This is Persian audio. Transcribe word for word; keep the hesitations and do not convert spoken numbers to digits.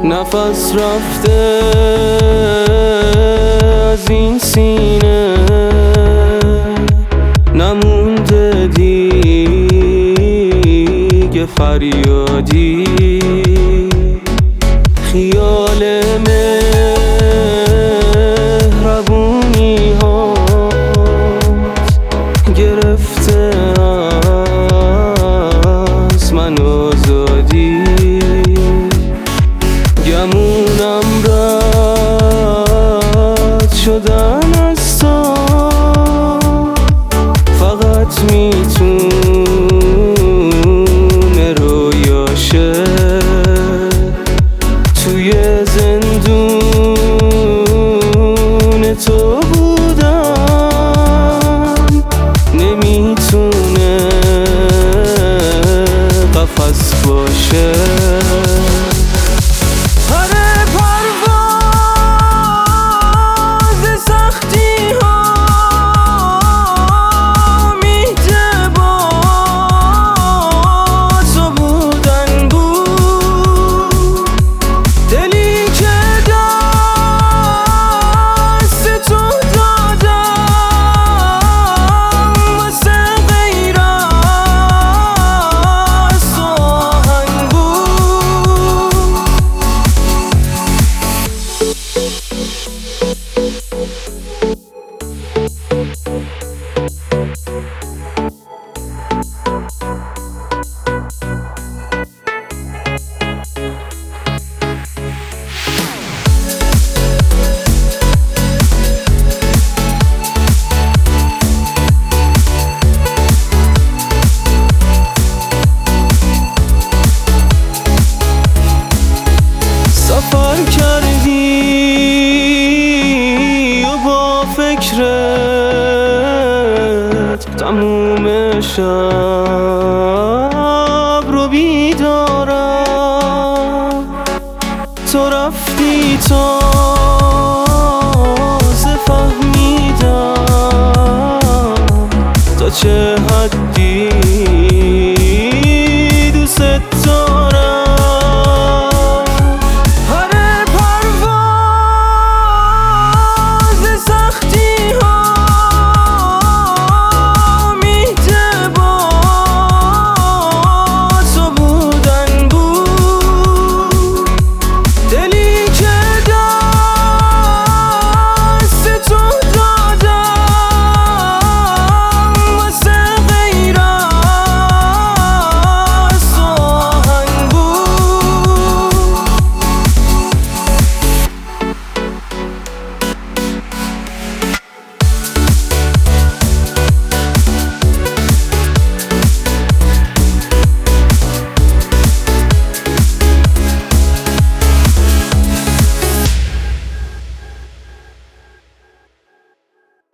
نفس رفته از این سینه، نمونده دیگه فریادی. خیال مهربونی ها گرفته از من آزادی. گمونم رد شدن از تو فقط میتونه رویاشه. توی زندون تو بودم، نمیتونه قفس باشه. سفر کردی و با فکرت تموم شب رو بیدارم. تو رفتی تا